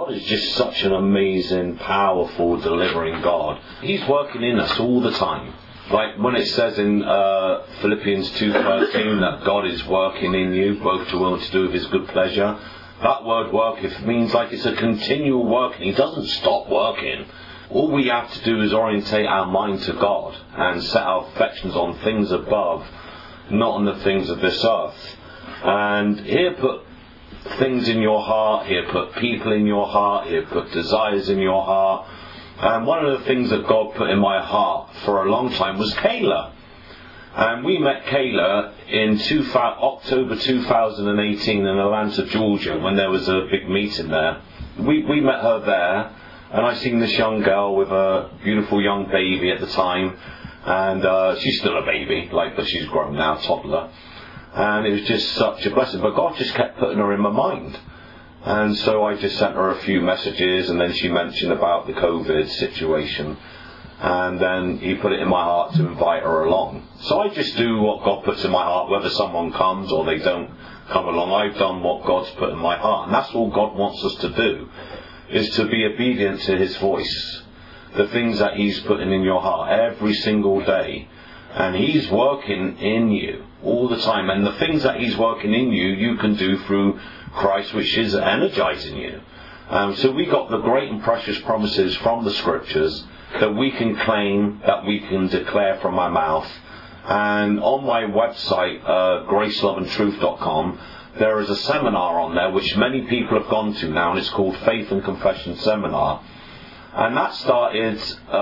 God is just such an amazing, powerful, delivering God. He's working in us all the time. Like when it says in Philippians 2:13 that God is working in you, both to will and to do of His good pleasure. That word worketh means like it's a continual working. He doesn't stop working. All we have to do is orientate our mind to God and set our affections on things above, not on the things of this earth. And He'll put things in your heart, He'll put people in your heart, He'll put desires in your heart. And one of the things that God put in my heart for a long time was Kayla. And we met Kayla in October 2018 in Atlanta, Georgia, when there was a big meeting there. We met her there, and I seen this young girl with a beautiful young baby at the time. And she's still a baby, but she's grown now, toddler. And it was just such a blessing. But God just kept putting her in my mind. And so I just sent her a few messages, and then she mentioned about the COVID situation. And then He put it in my heart to invite her along. So I just do what God puts in my heart, whether someone comes or they don't come along. I've done what God's put in my heart. And that's all God wants us to do, is to be obedient to His voice. The things that He's putting in your heart every single day. And He's working in you all the time. And the things that He's working in you, you can do through Christ, which is energizing you. So we got the great and precious promises from the Scriptures that we can claim, that we can declare from our mouth. And on my website, graceloveandtruth.com, there is a seminar on there which many people have gone to now, and it's called Faith and Confession Seminar. And that started,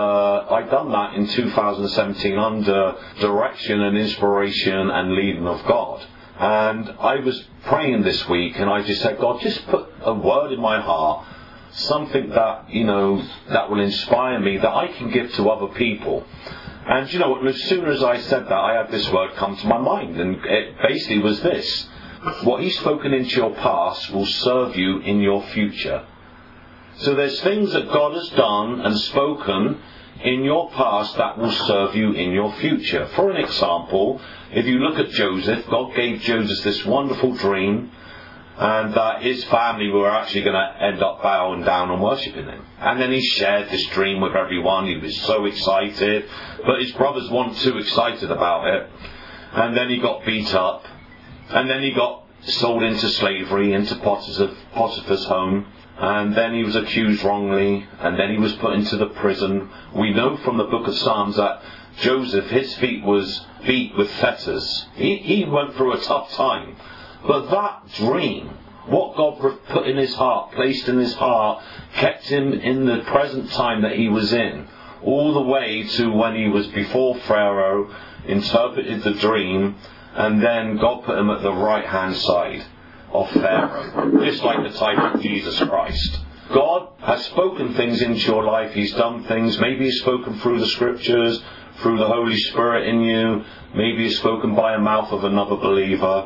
I done that in 2017 under direction and inspiration and leading of God. And I was praying this week, and I just said, God, just put a word in my heart, something that, that will inspire me, that I can give to other people. And as soon as I said that, I had this word come to my mind, and it basically was this: what He's spoken into your past will serve you in your future. So there's things that God has done and spoken in your past that will serve you in your future. For an example, if you look at Joseph, God gave Joseph this wonderful dream, and that his family were actually going to end up bowing down and worshipping Him. And then He shared this dream with everyone. He was so excited, but his brothers weren't too excited about it. And then he got beat up, and then he got sold into slavery, into Potiphar's home. And then he was accused wrongly, and then he was put into the prison. We know from the book of Psalms that Joseph, his feet was beat with fetters. He went through a tough time. But that dream, what God put in his heart, placed in his heart, kept him in the present time that he was in, all the way to when he was before Pharaoh, interpreted the dream, and then God put him at the right-hand side of Pharaoh, just like the type of Jesus Christ. God has spoken things into your life. He's done things. Maybe He's spoken through the Scriptures, through the Holy Spirit in you. Maybe He's spoken by a mouth of another believer.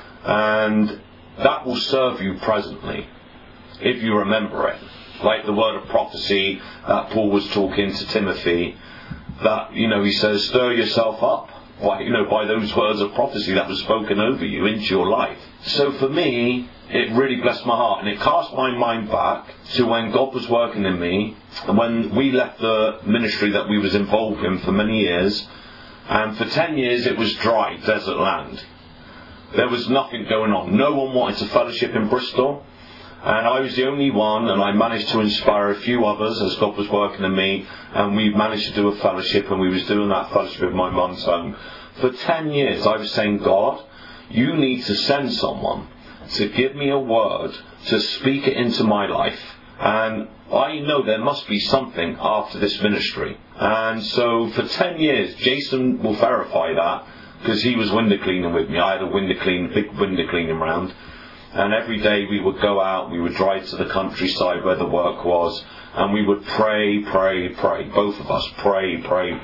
And that will serve you presently, if you remember it. Like the word of prophecy that Paul was talking to Timothy, that, he says, stir yourself up by those words of prophecy that was spoken over you into your life. So for me, it really blessed my heart, and it cast my mind back to when God was working in me, and when we left the ministry that we was involved in for many years, and for 10 years it was dry, desert land. There was nothing going on. No one wanted to fellowship in Bristol, and I was the only one, and I managed to inspire a few others as God was working in me, and we managed to do a fellowship, and we was doing that fellowship at my mum's home. For 10 years I was saying, God, you need to send someone to give me a word, to speak it into my life, and I know there must be something after this ministry. And so for 10 years, Jason will verify that, because he was window cleaning with me. I had a big window cleaning round, and every day we would go out, we would drive to the countryside where the work was, and we would pray. Both of us pray.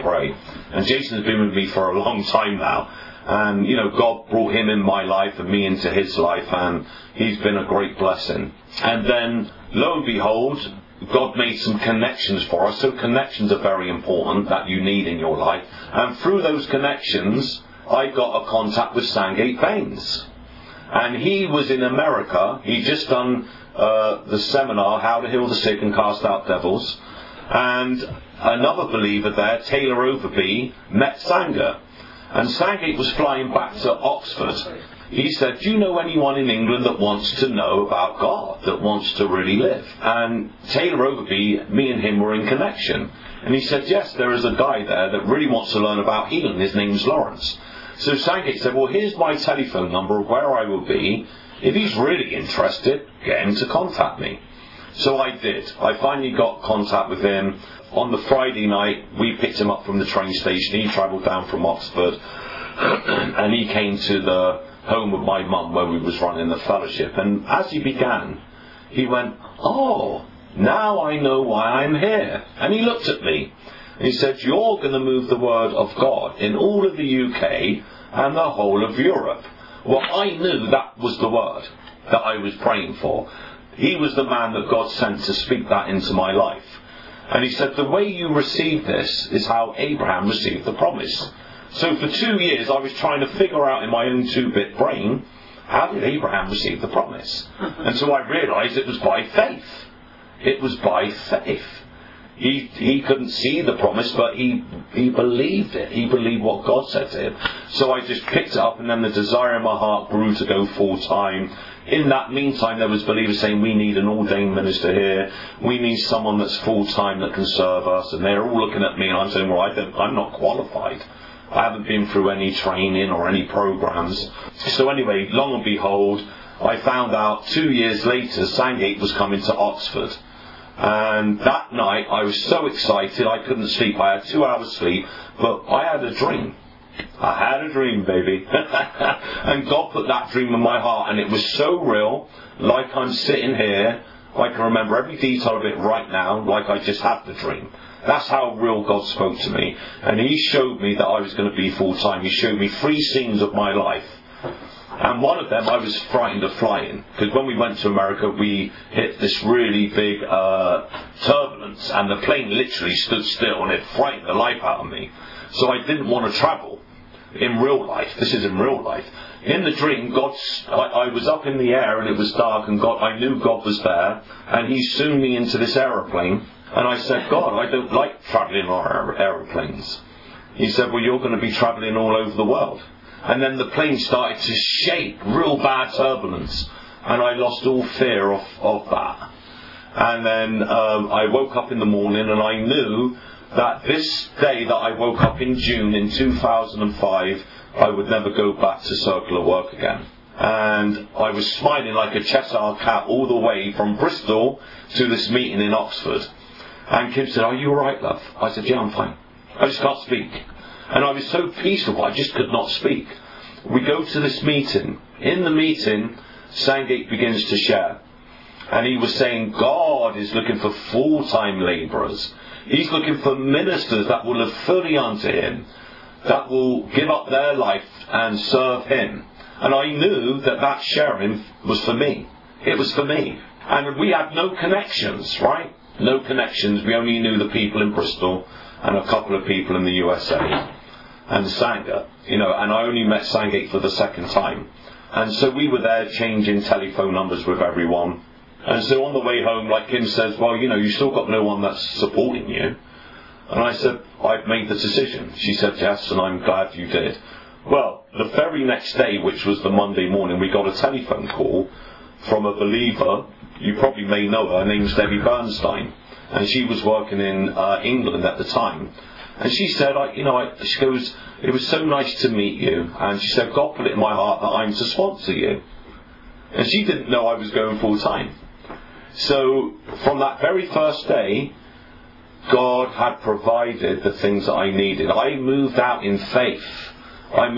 And Jason's been with me for a long time now, and God brought him in my life and me into his life, and he's been a great blessing. And then lo and behold, God made some connections for us. So connections are very important, that you need in your life, and through those connections I got a contact with Sangate Baines. And he was in America. He just done the seminar, How to Heal the Sick and Cast Out Devils, and another believer there, Taylor Overby, met Sanger. And Sangate was flying back to Oxford. He said, do you know anyone in England that wants to know about God, that wants to really live? And Taylor Overby, me and him were in connection. And he said, yes, there is a guy there that really wants to learn about healing. His name's Lawrence. So Sangate said, well, here's my telephone number of where I will be. If he's really interested, get him to contact me. So I did. I finally got contact with him. On the Friday night, we picked him up from the train station. He travelled down from Oxford. And he came to the home of my mum where we was running the fellowship. And as he began, he went, oh, now I know why I'm here. And he looked at me. He said, you're going to move the word of God in all of the UK and the whole of Europe. Well, I knew that was the word that I was praying for. He was the man that God sent to speak that into my life. And he said, the way you receive this is how Abraham received the promise. So for 2 years I was trying to figure out in my own 2-bit brain, how did Abraham receive the promise? And so I realised it was by faith. It was by faith. He couldn't see the promise, but he believed it. He believed what God said to him. So I just picked it up, and then the desire in my heart grew to go full time. In that meantime, there was believers saying, we need an ordained minister here. We need someone that's full time that can serve us. And they're all looking at me, and I'm saying, well, I'm not qualified. I haven't been through any training or any programs. So anyway, long and behold, I found out 2 years later, Sangate was coming to Oxford. And that night I was so excited I couldn't sleep. I had 2 hours sleep, but I had a dream. I had a dream, baby. And God put that dream in my heart, and it was so real, like I'm sitting here. I can remember every detail of it right now, like I just had the dream. That's how real God spoke to me. And He showed me that I was going to be full time. He showed me 3 scenes of my life. And one of them I was frightened of flying, because when we went to America we hit this really big turbulence, and the plane literally stood still, and it frightened the life out of me. So I didn't want to travel in real life. This is in real life. In the dream, I was up in the air and it was dark, and I knew God was there, and He zoomed me into this aeroplane, and I said, God, I don't like travelling on aeroplanes. He said, well, you're going to be travelling all over the world. And then the plane started to shake, real bad turbulence, and I lost all fear of that. And then I woke up in the morning, and I knew that this day that I woke up in June in 2005, I would never go back to circular work again. And I was smiling like a Cheshire cat all the way from Bristol to this meeting in Oxford. And Kim said, are you alright, love? I said, yeah, I'm fine. I just can't speak. And I was so peaceful, I just could not speak. We go to this meeting. In the meeting, Sangate begins to share. And he was saying, God is looking for full-time labourers. He's looking for ministers that will live fully unto Him, that will give up their life and serve Him. And I knew that sharing was for me. It was for me. And we had no connections, right? No connections. We only knew the people in Bristol and a couple of people in the USA. And Sanger, and I only met Sangate for the second time. And so we were there changing telephone numbers with everyone. And so on the way home, like Kim says, well, you still got no one that's supporting you. And I said, I've made the decision. She said, yes, and I'm glad you did. Well, the very next day, which was the Monday morning, we got a telephone call from a believer. You probably may know her. Her name's Debbie Bernstein. And she was working in England at the time. And she said, she goes, it was so nice to meet you. And she said, God put it in my heart that I'm to sponsor you. And she didn't know I was going full time. So from that very first day, God had provided the things that I needed. I moved out in faith. I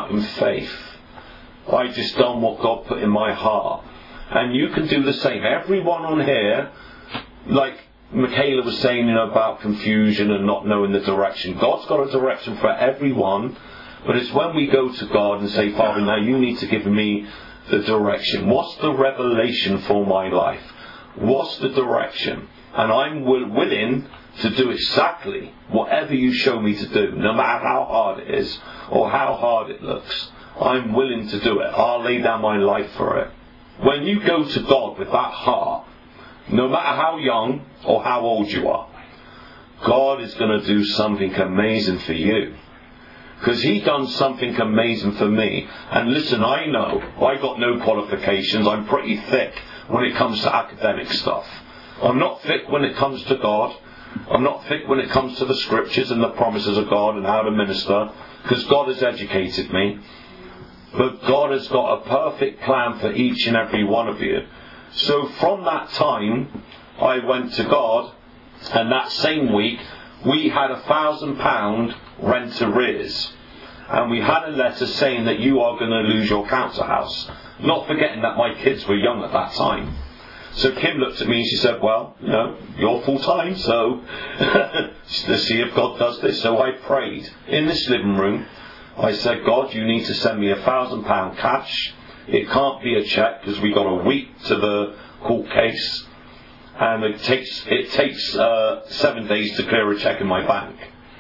just done what God put in my heart. And you can do the same. Everyone on here, like Michaela was saying, about confusion and not knowing the direction. God's got a direction for everyone, but it's when we go to God and say, Father, now you need to give me the direction. What's the revelation for my life? What's the direction? And I'm willing to do exactly whatever you show me to do, no matter how hard it is, or how hard it looks. I'm willing to do it. I'll lay down my life for it. When you go to God with that heart, no matter how young or how old you are, God is going to do something amazing for you. Because He done something amazing for me. And listen, I know I got no qualifications. I'm pretty thick when it comes to academic stuff. I'm not thick when it comes to God. I'm not thick when it comes to the scriptures and the promises of God and how to minister. Because God has educated me. But God has got a perfect plan for each and every one of you. So from that time, I went to God, and that same week, we had £1,000 rent arrears. And we had a letter saying that you are going to lose your council house. Not forgetting that my kids were young at that time. So Kim looked at me and she said, well, you know, you're full time, so let's see if God does this. So I prayed in this living room. I said, God, you need to send me £1,000 cash. It can't be a cheque because we got a week to the court case. And it takes 7 days to clear a cheque in my bank.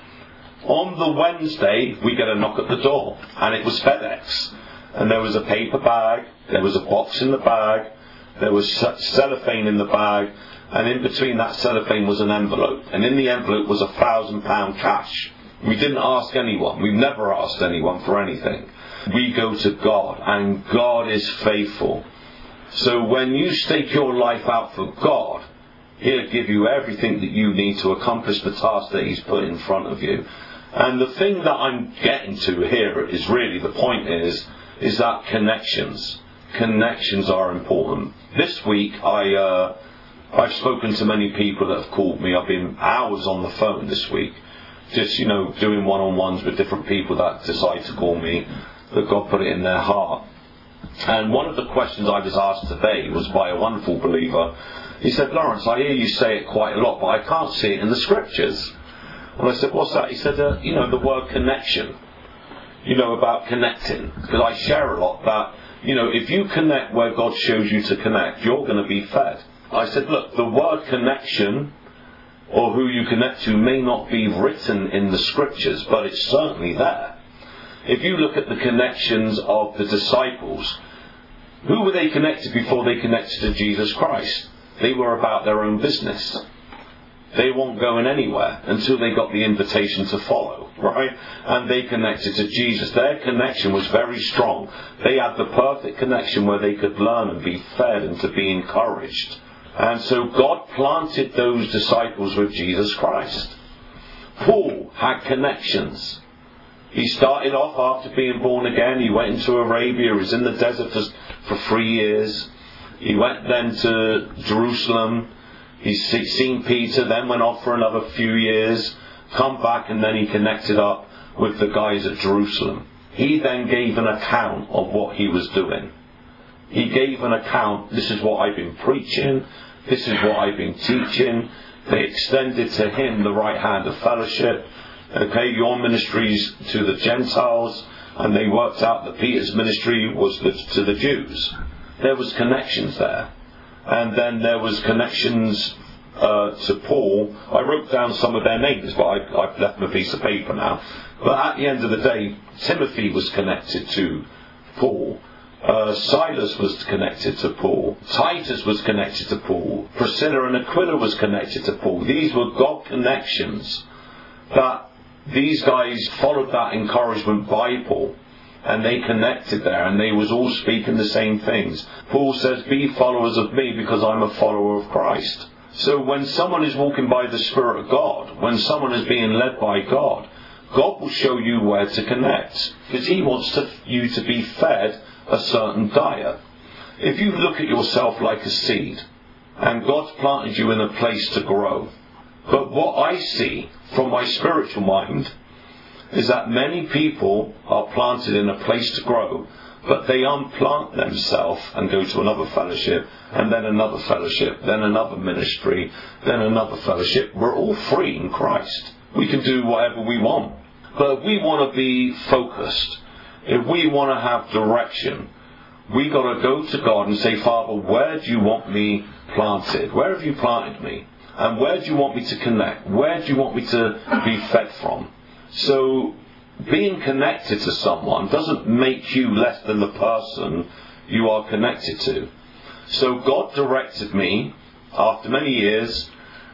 On the Wednesday, we get a knock at the door, and it was FedEx. And there was a paper bag, there was a box in the bag, there was cellophane in the bag, and in between that cellophane was an envelope. And in the envelope was £1,000 cash. We didn't ask anyone. We've never asked anyone for anything. We go to God, and God is faithful. So when you stake your life out for God, He'll give you everything that you need to accomplish the task that He's put in front of you. And the thing that I'm getting to here is really, the point is that connections are important. This week I've spoken to many people that have called me. I've been hours on the phone this week, just, you know, doing one-on-ones with different people that decide to call me, that God put it in their heart. And one of the questions I was asked today was by a wonderful believer. He said, Lawrence, I hear you say it quite a lot, but I can't see it in the scriptures. And I said, what's that? He said, the word connection. About connecting. Because I share a lot that, if you connect where God shows you to connect, you're going to be fed. I said, look, the word connection, or who you connect to, may not be written in the scriptures, but it's certainly there. If you look at the connections of the disciples, who were they connected before they connected to Jesus Christ? They were about their own business. They weren't going anywhere until they got the invitation to follow, right? And they connected to Jesus. Their connection was very strong. They had the perfect connection where they could learn and be fed and to be encouraged. And so God planted those disciples with Jesus Christ. Paul had connections. He started off after being born again. He went into Arabia. He was in the desert for 3 years. He went then to Jerusalem. He's seen Peter, then went off for another few years, come back, and then he connected up with the guys at Jerusalem. He then gave an account of what he was doing. He gave an account, this is what I've been preaching, this is what I've been teaching. They extended to him the right hand of fellowship. Okay, your ministry's to the Gentiles, and they worked out that Peter's ministry was to the Jews. There was connections there. And then there was connections to Paul. I wrote down some of their names, but I've left them a piece of paper now. But at the end of the day, Timothy was connected to Paul. Silas was connected to Paul. Titus was connected to Paul. Priscilla and Aquila was connected to Paul. These were God connections that these guys followed that encouragement by Paul. And they connected there, and they was all speaking the same things. Paul says, be followers of me because I'm a follower of Christ. So when someone is walking by the Spirit of God, when someone is being led by God, God will show you where to connect. Because He wants you to be fed a certain diet. If you look at yourself like a seed, and God's planted you in a place to grow, but what I see from my spiritual mind is that many people are planted in a place to grow, but they unplant themselves and go to another fellowship, and then another fellowship, then another ministry, then another fellowship. We're all free in Christ. We can do whatever we want. But if we want to be focused, if we want to have direction, we got to go to God and say, Father, where do you want me planted? Where have you planted me? And where do you want me to connect? Where do you want me to be fed from? So, being connected to someone doesn't make you less than the person you are connected to. So God directed me, after many years,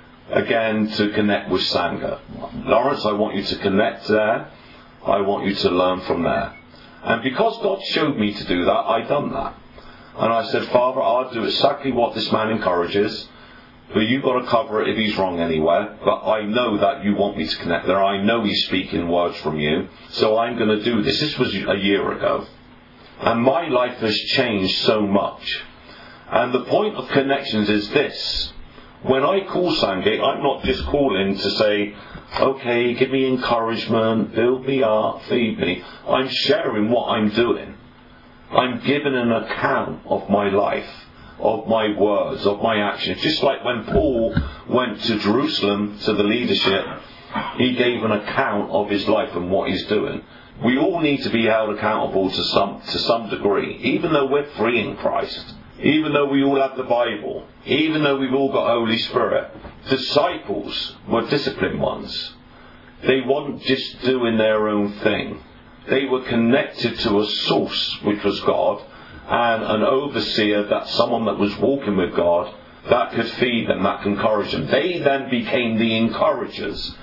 again to connect with Sangha. Lawrence, I want you to connect there. I want you to learn from there. And because God showed me to do that, I done that. And I said, Father, I'll do exactly what this man encourages, but you've got to cover it if he's wrong anywhere. But I know that you want me to connect there. I know he's speaking words from you. So I'm going to do this. This was a year ago. And my life has changed so much. And the point of connections is this. When I call Sangate, I'm not just calling to say, okay, give me encouragement, build me up, feed me. I'm sharing what I'm doing. I'm giving an account of my life, of my words, of my actions. Just like when Paul went to Jerusalem to the leadership, he gave an account of his life and what he's doing. We all need to be held accountable to some degree, even though we're free in Christ, even though we all have the Bible, even though we've all got Holy Spirit. Disciples were disciplined ones. They weren't just doing their own thing. They were connected to a source, which was God, and an overseer, that's someone that was walking with God, that could feed them, that could encourage them. They then became the encouragers.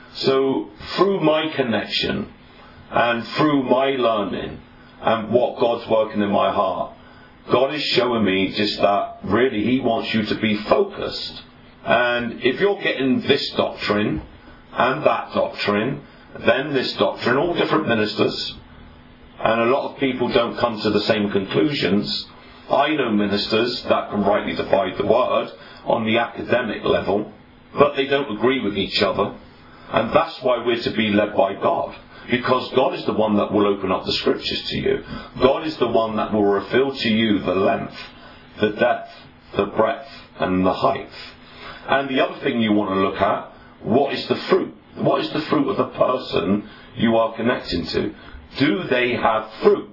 So through my connection and through my learning and what God's working in my heart, God is showing me just that really He wants you to be focused. And if you're getting this doctrine and that doctrine, then this doctrine, all different ministers, and a lot of people don't come to the same conclusions. I know ministers that can rightly divide the word on the academic level, but they don't agree with each other. And that's why we're to be led by God. Because God is the one that will open up the scriptures to you. God is the one that will reveal to you the length, the depth, the breadth, and the height. And the other thing you want to look at, what is the fruit? What is the fruit of the person you are connecting to? Do they have fruit?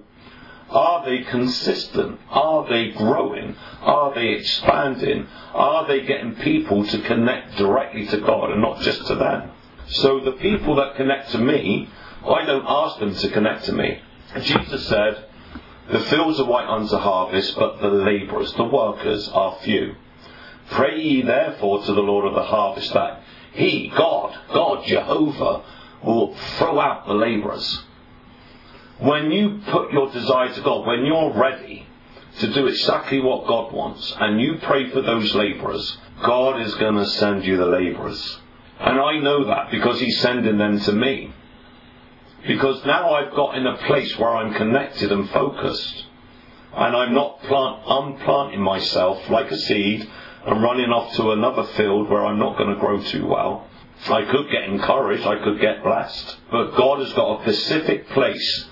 Are they consistent? Are they growing? Are they expanding? Are they getting people to connect directly to God and not just to them? So the people that connect to me, I don't ask them to connect to me. Jesus said, the fields are white unto harvest, but the labourers, the workers, are few. Pray ye therefore to the Lord of the harvest that He, God, Jehovah, will throw out the labourers. When you put your desire to God, when you're ready to do exactly what God wants, and you pray for those labourers, God is going to send you the labourers. And I know that because He's sending them to me. Because now I've got in a place where I'm connected and focused. And I'm not unplanting myself like a seed and running off to another field where I'm not going to grow too well. I could get encouraged, I could get blessed. But God has got a specific place.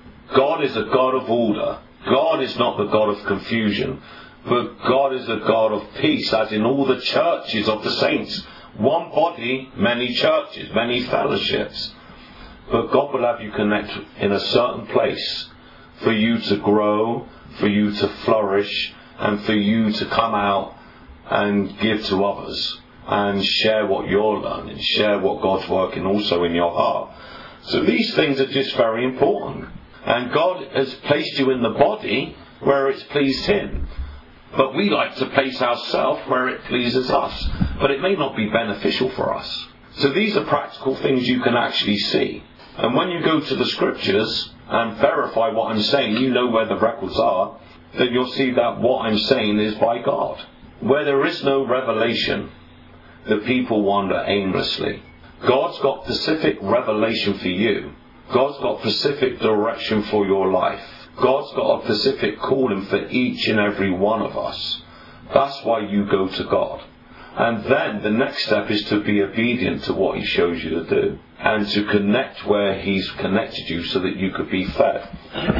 God is a God of order. God is not the God of confusion. But God is a God of peace, as in all the churches of the saints. One body, many churches, many fellowships. But God will have you connect in a certain place for you to grow, for you to flourish, and for you to come out and give to others and share what you're learning, share what God's working also in your heart. So these things are just very important. And God has placed you in the body where it's pleased Him. But we like to place ourselves where it pleases us. But it may not be beneficial for us. So these are practical things you can actually see. And when you go to the scriptures and verify what I'm saying, you know where the records are, then you'll see that what I'm saying is by God. Where there is no revelation, the people wander aimlessly. God's got specific revelation for you. God's got specific direction for your life. God's got a specific calling for each and every one of us. That's why you go to God. And then the next step is to be obedient to what He shows you to do. And to connect where He's connected you so that you could be fed.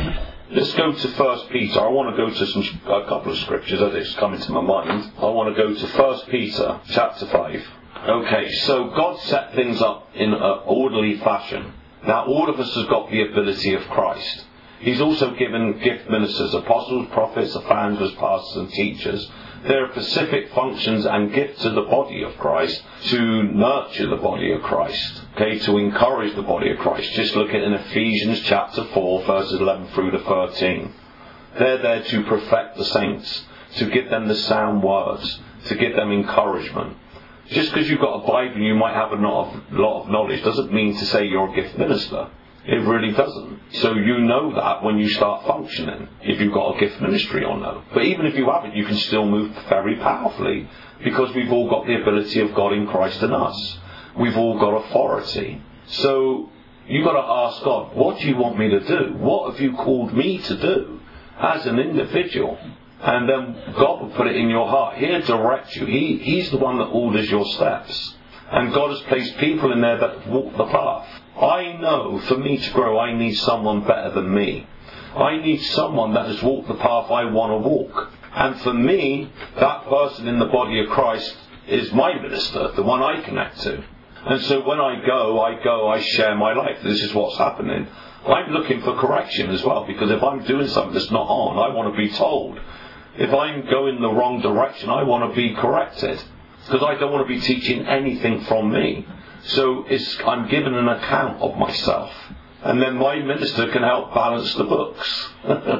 Let's go to 1 Peter. I want to go to a couple of scriptures as it's coming to my mind. I want to go to 1 Peter chapter 5. Okay, so God set things up in an orderly fashion. Now all of us has got the ability of Christ. He's also given gift ministers, apostles, prophets, evangelists, pastors and teachers. There are specific functions and gifts to the body of Christ to nurture the body of Christ. Okay, to encourage the body of Christ. Just look at in Ephesians chapter 4 verses 11 through to 13. They're there to perfect the saints. to give them the sound words, to give them encouragement. Just because you've got a Bible and you might have a lot of knowledge doesn't mean to say you're a gift minister. It really doesn't. So you know that when you start functioning, if you've got a gift ministry or no. But even if you haven't, you can still move very powerfully, because we've all got the ability of God in Christ in us. We've all got authority. So you've got to ask God, what do you want me to do? What have you called me to do as an individual? And then God will put it in your heart. He'll direct you. He's the one that orders your steps. And God has placed people in there that walk the path. I know for me to grow, I need someone better than me. I need someone that has walked the path I want to walk. And for me, that person in the body of Christ is my minister, the one I connect to. And so when I go, I share my life. This is what's happening. I'm looking for correction as well, because if I'm doing something that's not on, I want to be told. If I'm going the wrong direction, I want to be corrected, because I don't want to be teaching anything from me. So I'm given an account of myself, and then my minister can help balance the books.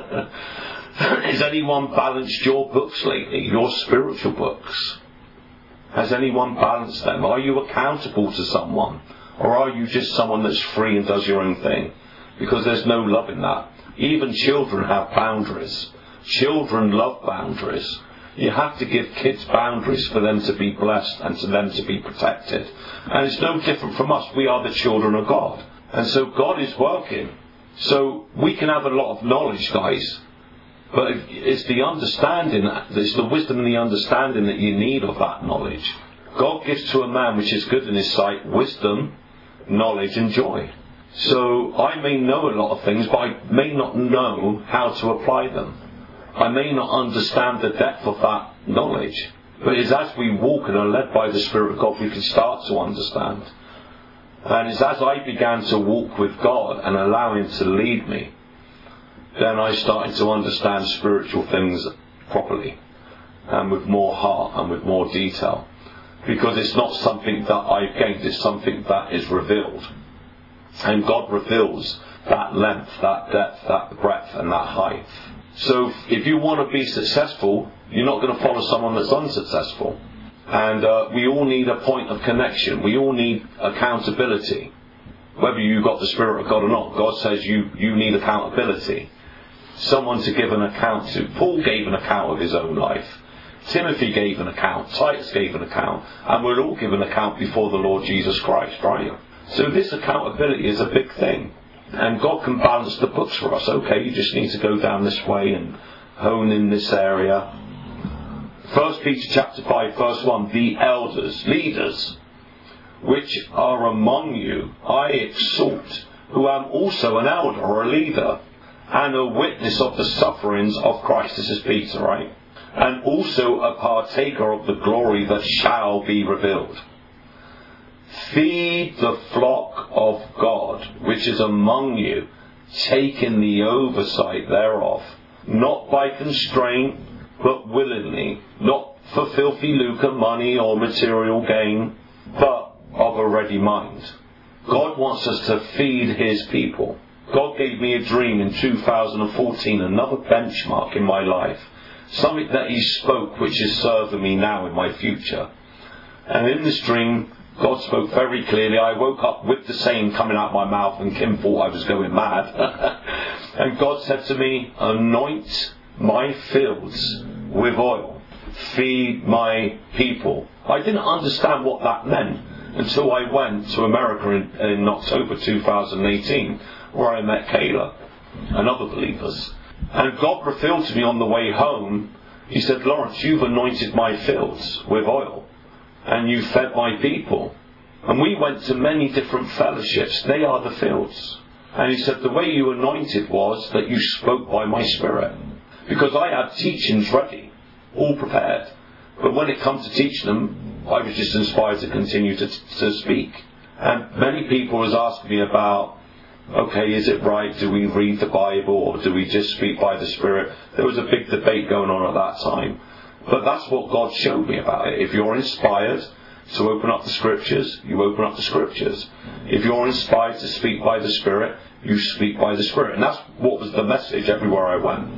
Has anyone balanced your books lately, your spiritual books? Has anyone balanced them? Are you accountable to someone, or are you just someone that's free and does your own thing? Because there's no love in that. Even children have boundaries. Children love boundaries. You have to give kids boundaries for them to be blessed and for them to be protected. And it's no different from us. We are the children of God. And so God is working. So we can have a lot of knowledge, guys. But it's the understanding, it's the wisdom and the understanding that you need of that knowledge. God gives to a man which is good in his sight wisdom, knowledge and joy. So I may know a lot of things, but I may not know how to apply them. I may not understand the depth of that knowledge. But it's as we walk and are led by the Spirit of God, we can start to understand. And it's as I began to walk with God and allow Him to lead me, then I started to understand spiritual things properly, and with more heart and with more detail. Because it's not something that I've gained, it's something that is revealed. And God reveals that length, that depth, that breadth and that height. So if you want to be successful, you're not going to follow someone that's unsuccessful. And we all need a point of connection. We all need accountability. Whether you've got the Spirit of God or not, God says you need accountability. Someone to give an account to. Paul gave an account of his own life. Timothy gave an account. Titus gave an account. And we'll all give an account before the Lord Jesus Christ, right? So this accountability is a big thing. And God can balance the books for us. Okay, you just need to go down this way and hone in this area. 1 Peter chapter 5 verse 1, the elders, leaders, which are among you, I exhort, who am also an elder or a leader, and a witness of the sufferings of Christ. This is Peter, right? And also a partaker of the glory that shall be revealed. Feed the flock of God, which is among you, taking the oversight thereof, not by constraint, but willingly, not for filthy lucre, money or material gain, but of a ready mind. God wants us to feed His people. God gave me a dream in 2014, another benchmark in my life, something that He spoke which is serving me now in my future. And in this dream, God spoke very clearly. I woke up with the saying coming out of my mouth, and Kim thought I was going mad. And God said to me, anoint my fields with oil. Feed my people. I didn't understand what that meant until I went to America in October 2018, where I met Kayla and other believers. And God revealed to me on the way home, He said, Lawrence, you've anointed my fields with oil, and you fed my people. And we went to many different fellowships. They are the fields. And He said, the way you anointed was that you spoke by my Spirit. Because I had teachings ready, all prepared. But when it comes to teaching them, I was just inspired to continue to speak. And many people was asking me about, okay, is it right? Do we read the Bible, or do we just speak by the Spirit? There was a big debate going on at that time. But that's what God showed me about it. If you're inspired to open up the Scriptures, you open up the Scriptures. If you're inspired to speak by the Spirit, you speak by the Spirit. And that's what was the message everywhere I went.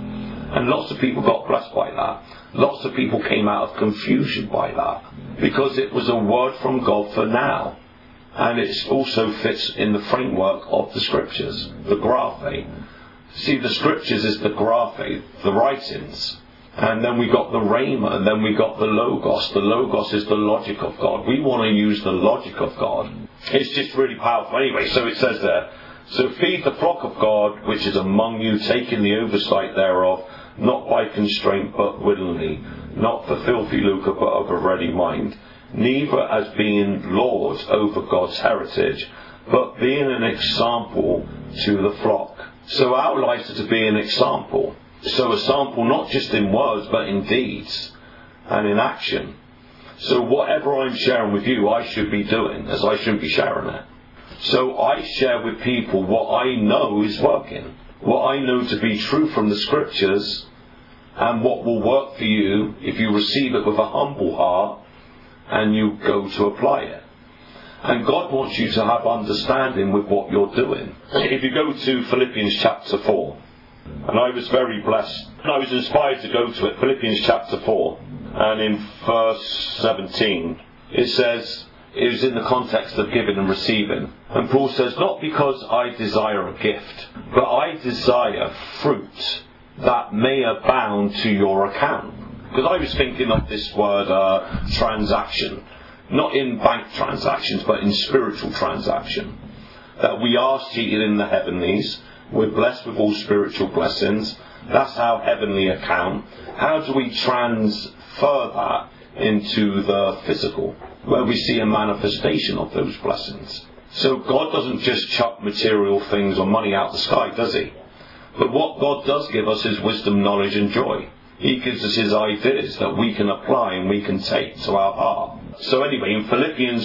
And lots of people got blessed by that. Lots of people came out of confusion by that. Because it was a word from God for now. And it also fits in the framework of the scriptures, the graphe. See, the scriptures is the graphe, the writings. And then we got the rhema, and then we got the logos. The logos is the logic of God. We want to use the logic of God. It's just really powerful. Anyway, so it says there, so feed the flock of God, which is among you, taking the oversight thereof, not by constraint, but willingly, not for filthy lucre, but of a ready mind, neither as being lords over God's heritage, but being an example to the flock. So our lives are to be an example. So a sample not just in words, but in deeds and in action. So whatever I'm sharing with you, I should be doing, as I shouldn't be sharing it. So I share with people what I know is working, what I know to be true from the scriptures, and what will work for you if you receive it with a humble heart and you go to apply it. And God wants you to have understanding with what you're doing. If you go to Philippians chapter 4, and I was very blessed, and I was inspired to go to it, Philippians chapter 4, and in verse 17, it says, it was in the context of giving and receiving. And Paul says, not because I desire a gift, but I desire fruit that may abound to your account. Because I was thinking of this word transaction, not in bank transactions, but in spiritual transaction. That we are seated in the heavenlies, we're blessed with all spiritual blessings. That's our heavenly account. How do we transfer that into the physical, where we see a manifestation of those blessings? So God doesn't just chuck material things or money out the sky, does he? But what God does give us is wisdom, knowledge and joy. He gives us his ideas that we can apply and we can take to our heart. So anyway, in Philippians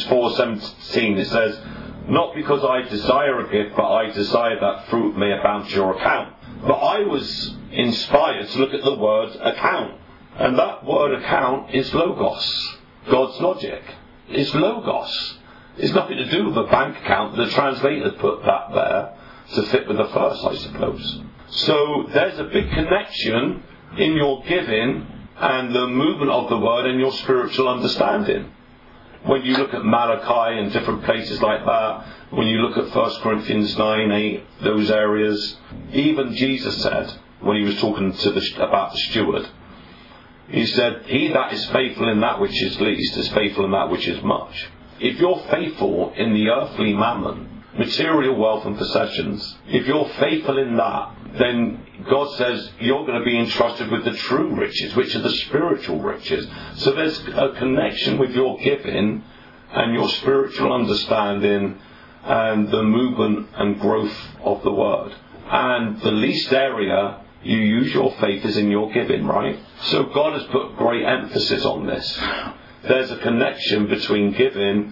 4:17 it says, not because I desire a gift, but I desire that fruit may abound to your account. But I was inspired to look at the word account. And that word account is logos. God's logic. It's logos. It's nothing to do with a bank account. The translators put that there to fit with the verse, I suppose. So there's a big connection in your giving and the movement of the word and your spiritual understanding. When you look at Malachi and different places like that, when you look at 1 Corinthians 9, 8, those areas, even Jesus said, when he was talking about the steward, he said, he that is faithful in that which is least is faithful in that which is much. If you're faithful in the earthly mammon, material wealth and possessions, if you're faithful in that, then God says you're going to be entrusted with the true riches, which are the spiritual riches. So there's a connection with your giving and your spiritual understanding and the movement and growth of the word. And the least area you use your faith is in your giving, right? So God has put great emphasis on this. There's a connection between giving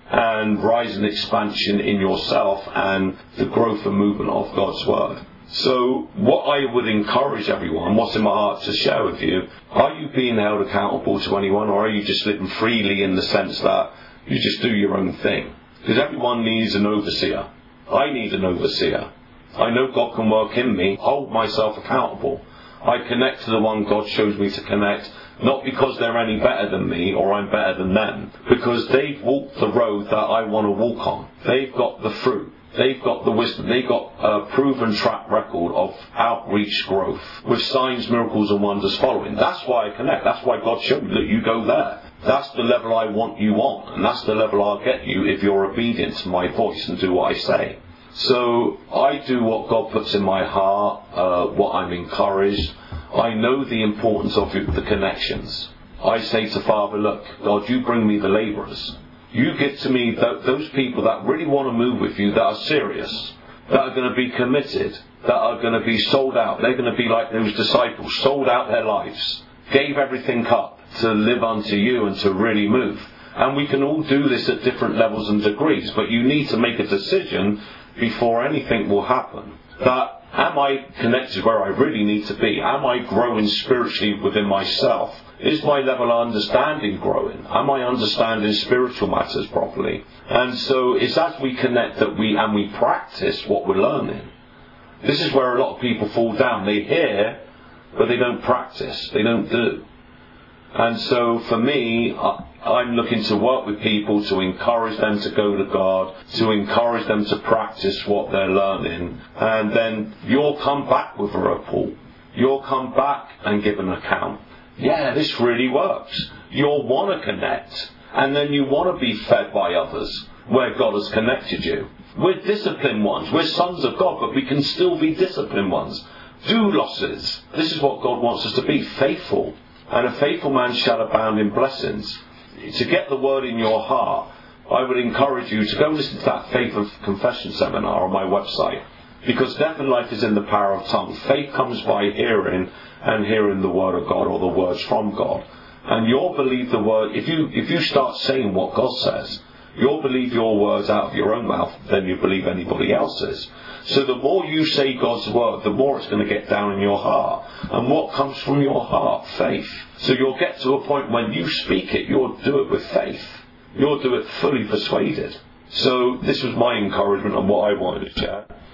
and rise and expansion in yourself and the growth and movement of God's word. So what I would encourage everyone, what's in my heart to share with you, are you being held accountable to anyone, or are you just living freely in the sense that you just do your own thing? Because everyone needs an overseer. I need an overseer. I know God can work in me. Hold myself accountable. I connect to the one God shows me to connect, not because they're any better than me or I'm better than them, because they've walked the road that I want to walk on. They've got the fruit. They've got the wisdom. They've got a proven track record of outreach growth with signs, miracles and wonders following. That's why I connect. That's why God showed me that you go there. That's the level I want you on, and that's the level I'll get you if you're obedient to my voice and do what I say. So I do what God puts in my heart, what I'm encouraged. I know the importance of the connections. I say to Father, look, God, you bring me the labourers. You give to me those people that really want to move with you, that are serious, that are going to be committed, that are going to be sold out. They're going to be like those disciples, sold out their lives, gave everything up to live unto you and to really move. And we can all do this at different levels and degrees, but you need to make a decision before anything will happen. That, am I connected where I really need to be? Am I growing spiritually within myself? Is my level of understanding growing? Am I understanding spiritual matters properly? And so it's as we connect that we practice what we're learning. This is where a lot of people fall down. They hear but they don't practice, they don't do. And so for me, I'm looking to work with people to encourage them to go to God, to encourage them to practice what they're learning, and then you'll come back with a report. You'll come back and give an account. Yeah, this really works. You'll want to connect, and then you want to be fed by others where God has connected you. We're disciplined ones. We're sons of God, but we can still be disciplined ones. Doulos. This is what God wants us to be, faithful. And a faithful man shall abound in blessings. To get the word in your heart, I would encourage you to go listen to that Faith of Confession seminar on my website. Because death and life is in the power of tongue. Faith comes by hearing, and hearing the word of God, or the words from God. And you'll believe the word. If you start saying what God says, you'll believe your words out of your own mouth than you believe anybody else's. So the more you say God's word, the more it's going to get down in your heart. And what comes from your heart? Faith. So you'll get to a point when you speak it, you'll do it with faith. You'll do it fully persuaded. So this was my encouragement on what I wanted to share.